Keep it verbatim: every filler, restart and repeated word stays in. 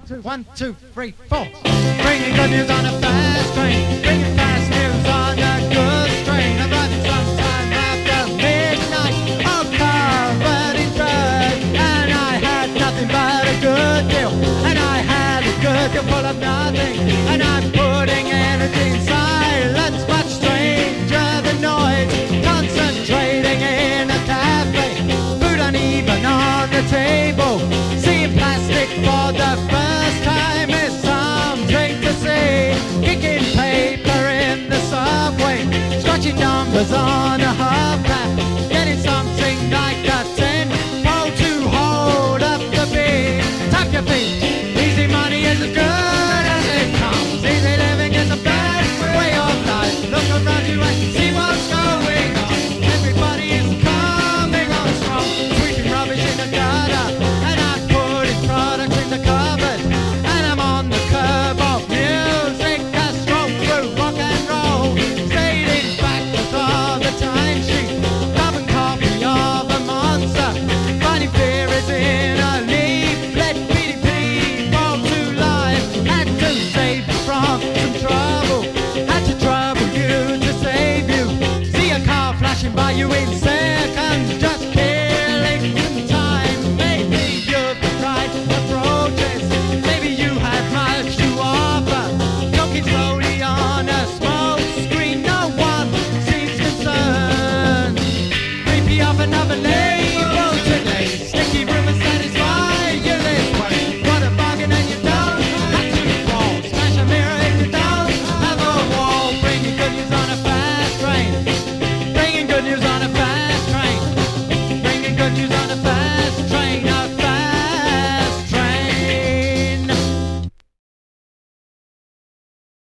one, two, three, four. Bringing good news on a fast train, bringing fast news on a good train. I'm riding sometime after midnight, all covered in dirt, and I had nothing but a good deal, and I had a good deal full of nothing, and I'm putting energy in silence, much stranger than noise, concentrating in a cafe, food uneven on the table, seeing plastic for the first time is something to see, kicking paper in the subway, scratching numbers on a hub.